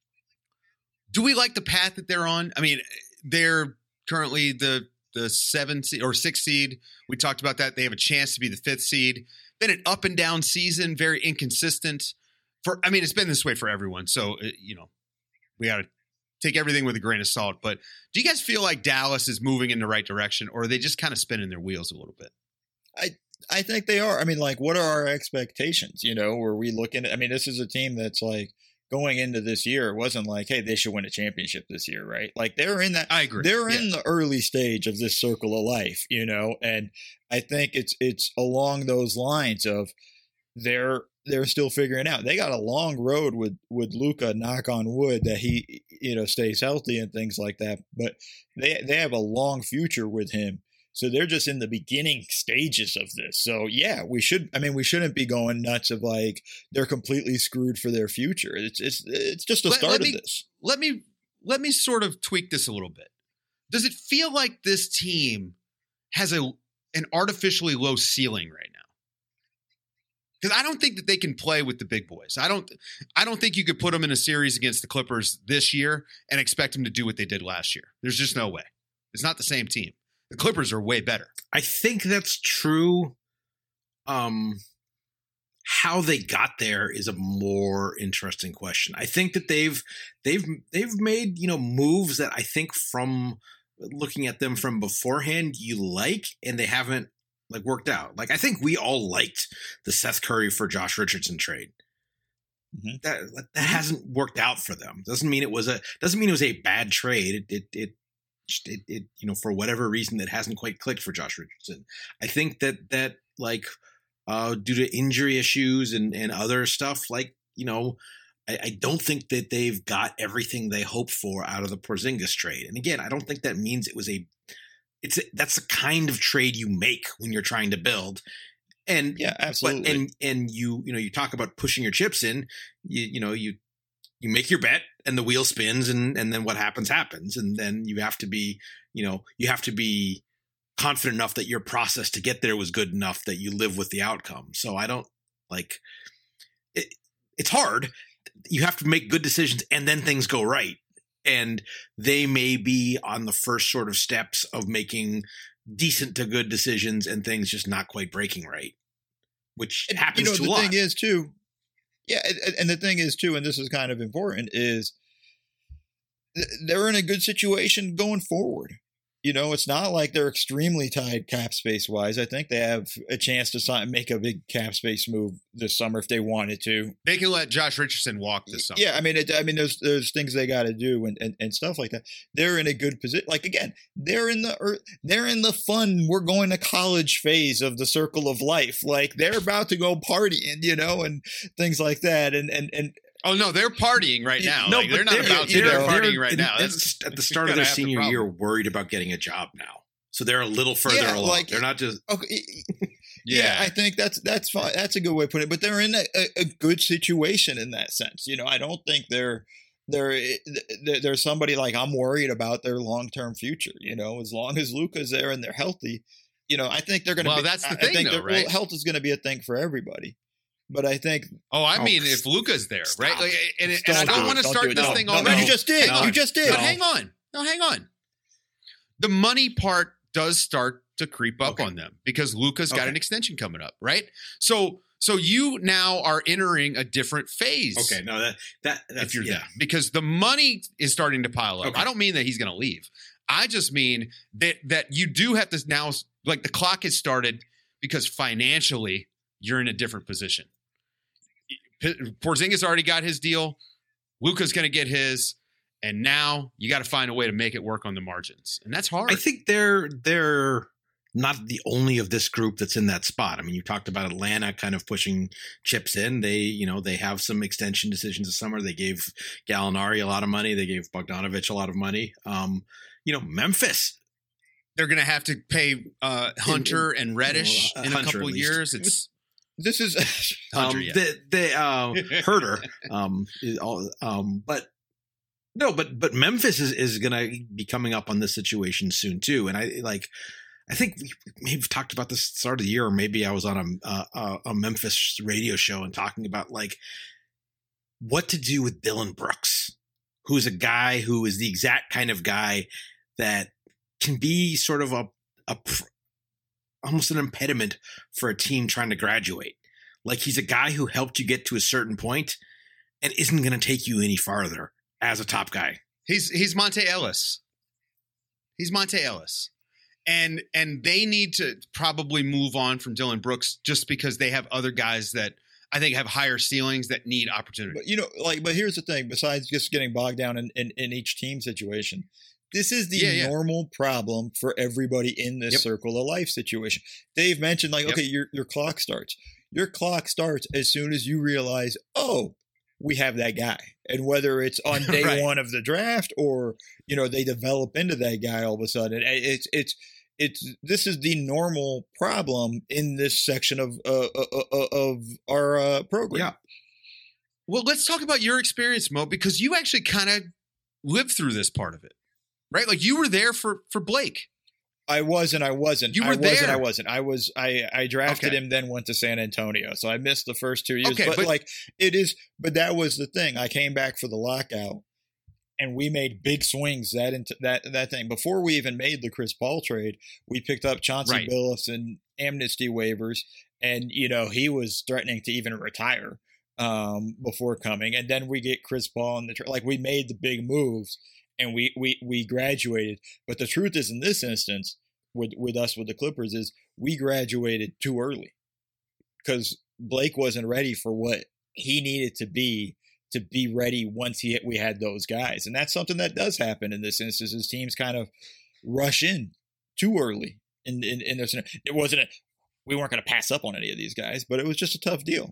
Do we like the path that they're on? I mean, they're currently the the seven seed or six seed. We talked about that. They have a chance to be the fifth seed. Been an up and down season, very inconsistent. For I mean, it's been this way for everyone. So, you know, we got to take everything with a grain of salt. But do you guys feel like Dallas is moving in the right direction, or are they just kind of spinning their wheels a little bit? I I think they are. I mean, like, what are our expectations? You know, were we looking at, I mean, this is a team that's like, going into this year, it wasn't like, hey, they should win a championship this year, right? Like they're in that. I agree. They're yeah. in the early stage of this circle of life, you know, and I think it's it's along those lines of they're they're still figuring out. They got a long road with with Luka, knock on wood, that he you know stays healthy and things like that. But they they have a long future with him. So they're just in the beginning stages of this. So yeah, we should. I mean, we shouldn't be going nuts of like they're completely screwed for their future. It's it's it's just the Let- start let of me- this. Let me let me sort of tweak this a little bit. Does it feel like this team has a an artificially low ceiling right now? Because I don't think that they can play with the big boys. I don't. I don't think you could put them in a series against the Clippers this year and expect them to do what they did last year. There's just no way. It's not the same team. The Clippers are way better. I think that's true. Um, how they got there is a more interesting question. I think that they've they've they've made you know moves that I think from looking at them from beforehand you like, and they haven't like worked out. Like I think we all liked the Seth Curry for Josh Richardson trade. Mm-hmm. That that hasn't worked out for them. Doesn't mean it was a doesn't mean it was a bad trade. It it. it It, it, you know, for whatever reason, that hasn't quite clicked for Josh Richardson. I think that that like uh, due to injury issues and and other stuff, like you know, I, I don't think that they've got everything they hoped for out of the Porzingis trade. And again, I don't think that means it was a. It's a, that's the kind of trade you make when you're trying to build. And yeah, absolutely. But, and and you you know you talk about pushing your chips in. You you know you. You make your bet and the wheel spins and, and then what happens, happens. And then you have to be, you know, you have to be confident enough that your process to get there was good enough that you live with the outcome. So I don't like it. It's hard. You have to make good decisions and then things go right. And they may be on the first sort of steps of making decent to good decisions and things just not quite breaking right, which And, happens you know, to the a lot. thing is too. Yeah, and- and the thing is too, and this is kind of important, is th- they're in a good situation going forward. You know, it's not like they're extremely tied cap space wise. I think they have a chance to sign, make a big cap space move this summer if they wanted to. They can let Josh Richardson walk this summer. Yeah, I mean, it, I mean, there's there's things they got to do and, and and stuff like that. They're in a good position. Like again, they're in the ear- they're in the fun. We're going to college phase of the circle of life. Like they're about to go partying, you know, and things like that. And and and Oh no, they're partying right now. No, like, they're but not about to. you They're know, partying right now. At, That's at the start of gotta their have the senior problem. year, worried about getting a job now, so they're a little further Yeah, along. like- they're not just okay. Yeah, I think that's that's fine. That's a good way to put it. But they're in a, a, a good situation in that sense. You know, I don't think they're they're they're, they're somebody like I'm worried about their long term future. You know, as long as Luka's there and they're healthy, you know, I think they're going to. Well, be, that's the I thing, think though, that- well, right? health is going to be a thing for everybody. But I think. Oh, I Oh, mean, if Luka's there, stop. right? Like, and, and Don't I do don't it. want to Don't start do it. this No, thing no, already. you just did. Hang You on. just did. But No. hang on. No, hang on. The money part does start to creep up Okay. on them because Luka's got Okay. an extension coming up, right? So, so you now are entering a different phase. okay. No, that that that's, if you're yeah. there, because the money is starting to pile up. Okay. I don't mean that he's going to leave. I just mean that that you do have to now, like the clock has started because financially you're in a different position. P- Porzingis already got his deal. Luka's going to get his, and now you got to find a way to make it work on the margins, and that's hard. I think they're they're not the only of this group that's in that spot. I mean, you talked about Atlanta kind of pushing chips in. They, you know, they have some extension decisions this summer. They gave Gallinari a lot of money. They gave Bogdanovich a lot of money. Um, you know, Memphis. They're going to have to pay uh, Hunter and Reddish well, uh, in a Hunter couple at least. years. It's This is. Hunter, um, yeah. the the uh, Herder, um, is all, um, but no, but but Memphis is is going to be coming up on this situation soon too, and I like. I think we maybe talked about this at the start of the year, or maybe I was on a, a a Memphis radio show and talking about like what to do with Dillon Brooks, who's a guy who is the exact kind of guy that can be sort of a a almost an impediment for a team trying to graduate. Like he's a guy who helped you get to a certain point and isn't going to take you any farther as a top guy. He's he's Monte Ellis. He's Monte Ellis. And and they need to probably move on from Dillon Brooks just because they have other guys that I think have higher ceilings that need opportunity. But you know, like, but here's the thing: besides just getting bogged down in, in, in each team situation, this is the yeah, yeah. normal problem for everybody in this yep. circle of life situation. Dave mentioned, like, yep. okay, your your clock starts. Your clock starts as soon as you realize, oh, we have that guy. And whether it's on day right. one of the draft or, you know, they develop into that guy all of a sudden, it's, it's, it's, this is the normal problem in this section of, uh, uh, of our uh, program. Yeah. Well, let's talk about your experience, Mo, because you actually kind of lived through this part of it, right? Like you were there for, for Blake. I was and I wasn't. You were I there. was and I wasn't. I was. I I drafted okay. him, then went to San Antonio. So I missed the first two years. Okay, but, but like it is. But that was the thing. I came back for the lockout, and we made big swings that into that that thing before we even made the Chris Paul trade. We picked up Chauncey right. Billups and amnesty waivers, and you know he was threatening to even retire um, before coming. And then we get Chris Paul and the tra- like. We made the big moves, and we we we graduated. But the truth is, in this instance. With with us with the Clippers is we graduated too early because Blake wasn't ready for what he needed to be to be ready once he we had those guys, and that's something that does happen in this instance. Is teams kind of rush in too early, in in, in this. It wasn't a, we weren't going to pass up on any of these guys, but it was just a tough deal.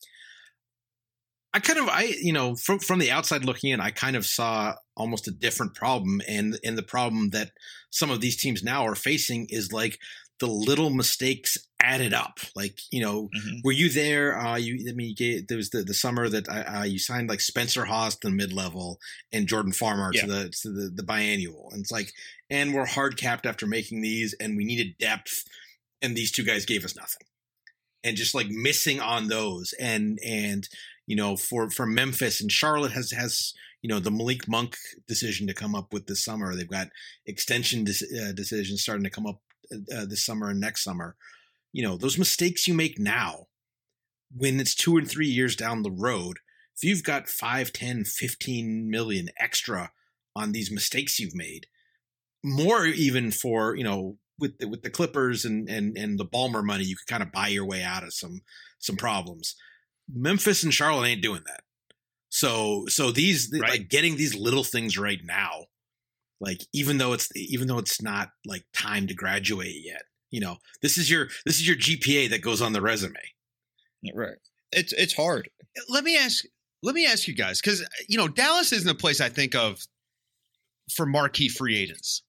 I kind of, I, you know, from, from the outside looking in, I kind of saw almost a different problem. And, and the problem that some of these teams now are facing is like the little mistakes added up. Like, you know, mm-hmm. were you there? Uh, you, I mean, you gave, there was the, the summer that uh, you signed like Spencer Haas to the mid-level and Jordan Farmar yeah. to the, to the, the biannual. And it's like, and we're hard capped after making these and we needed depth. And these two guys gave us nothing. And just like missing on those and, and, you know, for, for Memphis and Charlotte has, has, you know, the Malik Monk decision to come up with this summer. They've got extension de- uh, decisions starting to come up uh, this summer and next summer. You know, those mistakes you make now, when it's two and three years down the road, if you've got five, ten, fifteen million extra on these mistakes you've made, more even for, you know, with the, with the Clippers and, and, and the Ballmer money, you could kind of buy your way out of some, some problems. Memphis and Charlotte ain't doing that. So, so these, right. like getting these little things right now, like, even though it's, even though it's not like time to graduate yet, you know, this is your, this is your G P A that goes on the resume. Right. It's, it's hard. Let me ask, let me ask you guys, cause you know, Dallas isn't a place I think of for marquee free agents.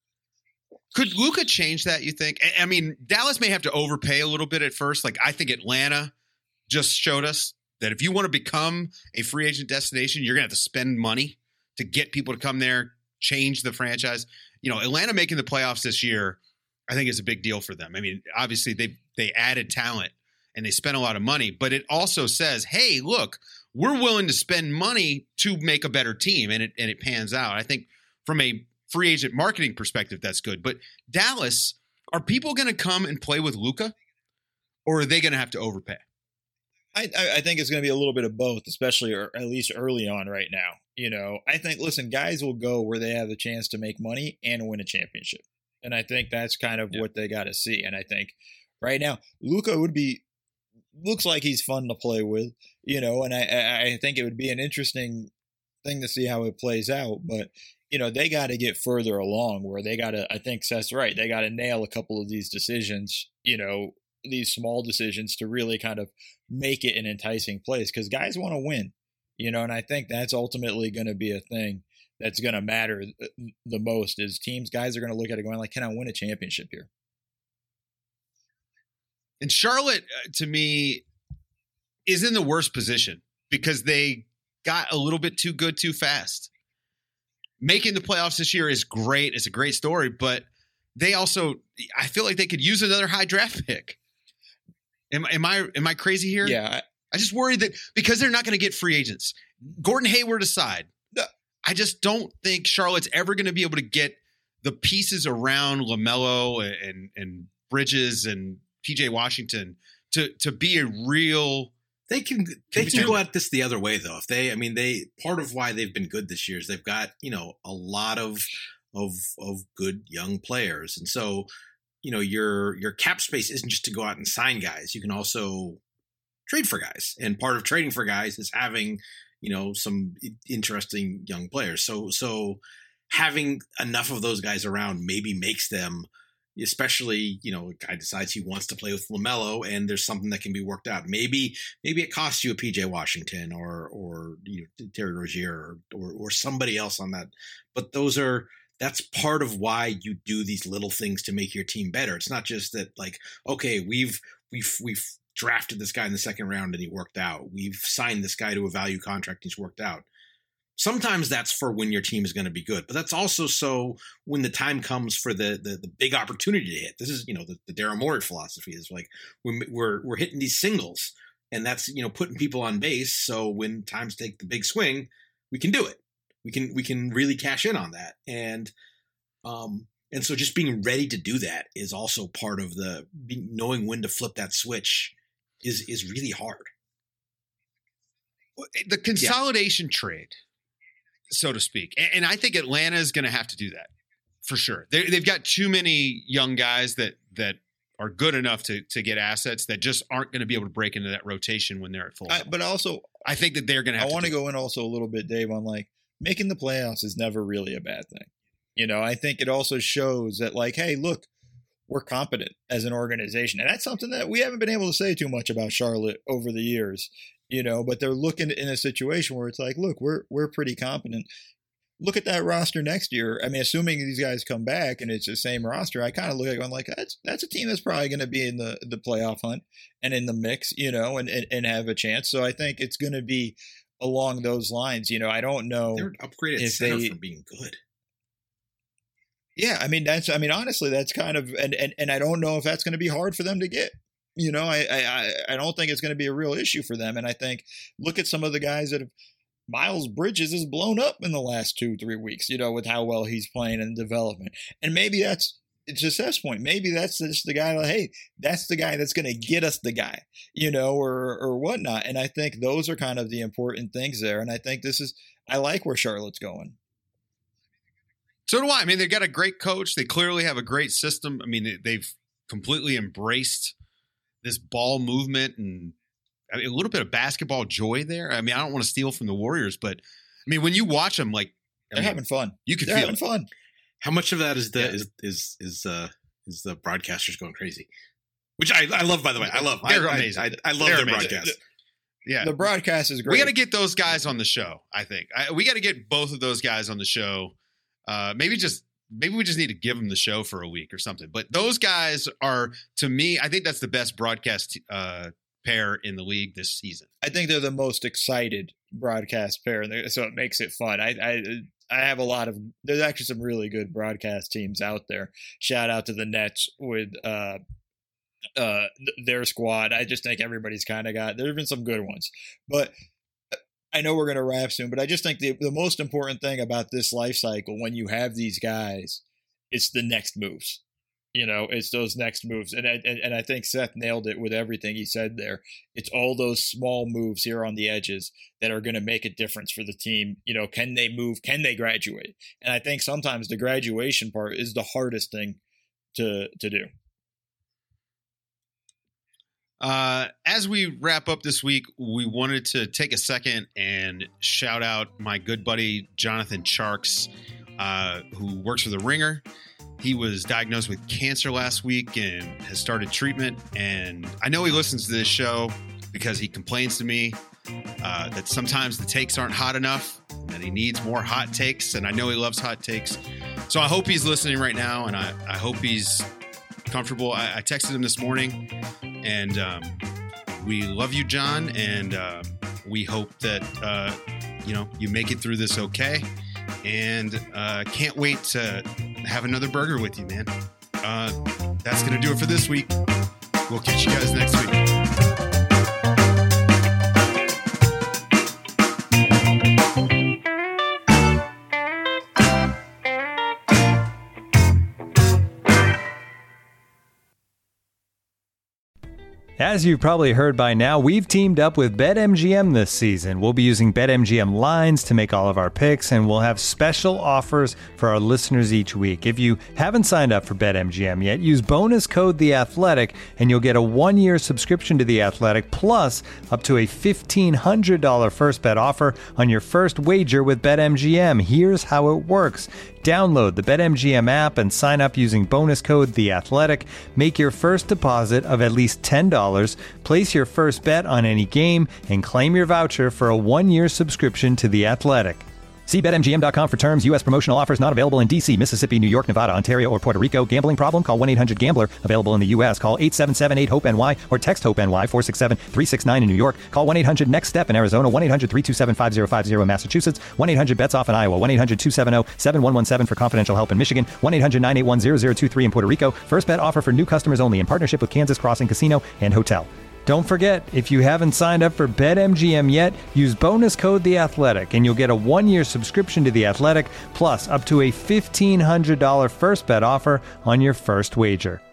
Could Luka change that, you think? I mean, Dallas may have to overpay a little bit at first. Like, I think Atlanta just showed us that if you want to become a free agent destination, you're going to have to spend money to get people to come there, change the franchise. You know, Atlanta making the playoffs this year, I think is a big deal for them. I mean, obviously they they added talent and they spent a lot of money, but it also says, hey, look, we're willing to spend money to make a better team, and it and it pans out. I think from a free agent marketing perspective, that's good. But Dallas, are people going to come and play with Luka, or are they going to have to overpay? I, I think it's going to be a little bit of both, especially or at least early on right now. You know, I think, listen, guys will go where they have the chance to make money and win a championship. And I think that's kind of yeah. what they got to see. And I think right now, Luka would be, looks like he's fun to play with, you know, and I, I think it would be an interesting thing to see how it plays out. But, you know, they got to get further along where they got to, I think Seth's right, they got to nail a couple of these decisions, you know, these small decisions to really kind of make it an enticing place, because guys want to win, you know, and I think that's ultimately going to be a thing that's going to matter the most is teams, guys are going to look at it going like, can I win a championship here? And Charlotte, uh, to me, is in the worst position because they got a little bit too good too fast. Making the playoffs this year is great. It's a great story, but they also, I feel like they could use another high draft pick. Am, am I am I crazy here? Yeah. I, I just worry that because they're not going to get free agents, Gordon Hayward aside, I just don't think Charlotte's ever going to be able to get the pieces around LaMelo and and Bridges and P J Washington to to be a real. They can they can go at this the other way though. If they, I mean, they part of why they've been good this year is they've got, you know, a lot of of of good young players, and so, you know, your your cap space isn't just to go out and sign guys. You can also trade for guys. And part of trading for guys is having, you know, some interesting young players. So, so having enough of those guys around maybe makes them, especially, you know, a guy decides he wants to play with LaMelo and there's something that can be worked out. Maybe, maybe it costs you a P J Washington or, or, you know, Terry Rozier or, or, or somebody else on that. But those are, that's part of why you do these little things to make your team better. It's not just that like, okay, we've, we've, we've drafted this guy in the second round and he worked out. We've signed this guy to a value contract and he's worked out. Sometimes that's for when your team is going to be good, but that's also so when the time comes for the the, the big opportunity to hit. This is, you know, the, the Daryl Morey philosophy is like when we're we're hitting these singles, and that's, you know, putting people on base. So when times take the big swing, we can do it. We can we can really cash in on that, and um and so just being ready to do that is also part of the being, knowing when to flip that switch is is really hard. The consolidation yeah. trade, so to speak. And, and I think Atlanta is going to have to do that for sure. They, they've got too many young guys that that are good enough to to get assets that just aren't going to be able to break into that rotation when they're at full. I, but also, I think that they're going to have I want to do go in also a little bit, Dave, on like making the playoffs is never really a bad thing. You know, I think it also shows that like, hey, look, we're competent as an organization. And that's something that we haven't been able to say too much about Charlotte over the years. You know, but they're looking in a situation where it's like, look, we're we're pretty competent. Look at that roster next year. I mean, assuming these guys come back and it's the same roster, I kind of look at it going like, that's that's a team that's probably going to be in the, the playoff hunt and in the mix, you know, and, and, and have a chance. So I think it's going to be along those lines. You know, I don't know. They're upgraded if center they, from being good. Yeah, I mean, that's, I mean, honestly, that's kind of, and, and, and I don't know if that's going to be hard for them to get. You know, I, I I don't think it's going to be a real issue for them. And I think, look at some of the guys that have, Miles Bridges has blown up in the last two, three weeks, you know, with how well he's playing in development. And maybe that's, it's a success point. Maybe that's just the guy, like, hey, that's the guy that's going to get us the guy, you know, or or whatnot. And I think those are kind of the important things there. And I think this is, I like where Charlotte's going. So do I. I mean, they've got a great coach. They clearly have a great system. I mean, they've completely embraced this ball movement and I mean, a little bit of basketball joy there. I mean, I don't want to steal from the Warriors, but I mean, when you watch them, like I they're mean, having fun. You can they're feel having it. fun. How much of that is the yeah. is is is uh is the broadcasters going crazy? Which I I love, by the way. I love. They're I, amazing. I, I, I love they're their amazing. broadcast. Yeah, the broadcast is great. We got to get those guys on the show. I think I, we got to get both of those guys on the show. Uh, maybe just. Maybe we just need to give them the show for a week or something. But those guys are, to me, I think that's the best broadcast uh, pair in the league this season. I think they're the most excited broadcast pair, so it makes it fun. I, I I have a lot of – there's actually some really good broadcast teams out there. Shout out to the Nets with uh, uh, their squad. I just think everybody's kind of got – there have been some good ones. But – I know we're going to wrap soon, but I just think the, the most important thing about this life cycle when you have these guys, it's the next moves. You know, it's those next moves. And I, and, and I think Seth nailed it with everything he said there. It's all those small moves here on the edges that are going to make a difference for the team. You know, can they move? Can they graduate? And I think sometimes the graduation part is the hardest thing to to do. Uh, as we wrap up this week, we wanted to take a second and shout out my good buddy, Jonathan Charks, uh, who works for The Ringer. He was diagnosed with cancer last week and has started treatment. And I know he listens to this show because he complains to me uh, that sometimes the takes aren't hot enough, that he needs more hot takes. And I know he loves hot takes. So I hope he's listening right now. And I, I hope he's comfortable. I, I texted him this morning. And um, we love you, John, and uh, we hope that, uh, you know, you make it through this okay. And uh, can't wait to have another burger with you, man. Uh, that's going to do it for this week. We'll catch you guys next week. As you've probably heard by now, we've teamed up with BetMGM this season. We'll be using BetMGM lines to make all of our picks, and we'll have special offers for our listeners each week. If you haven't signed up for BetMGM yet, use bonus code The Athletic, and you'll get a one-year subscription to The Athletic, plus up to a fifteen hundred dollars first bet offer on your first wager with BetMGM. Here's how it works. Download the BetMGM app and sign up using bonus code The Athletic. Make your first deposit of at least ten dollars. Place your first bet on any game and claim your voucher for a one-year subscription to The Athletic. See Bet M G M dot com for terms. U S promotional offers not available in D C, Mississippi, New York, Nevada, Ontario, or Puerto Rico. Gambling problem? Call one eight hundred gambler. Available in the U S. Call eight seven seven eight hope N Y or text HOPE-NY four six seven three six nine in New York. Call one eight hundred next step in Arizona. one eight hundred three two seven five zero five zero in Massachusetts. one eight hundred bets off in Iowa. one eight hundred two seven zero seven one one seven for confidential help in Michigan. one eight hundred nine eight one zero zero two three in Puerto Rico. First bet offer for new customers only in partnership with Kansas Crossing Casino and Hotel. Don't forget, if you haven't signed up for BetMGM yet, use bonus code The Athletic, and you'll get a one-year subscription to The Athletic, plus up to a fifteen hundred dollars first bet offer on your first wager.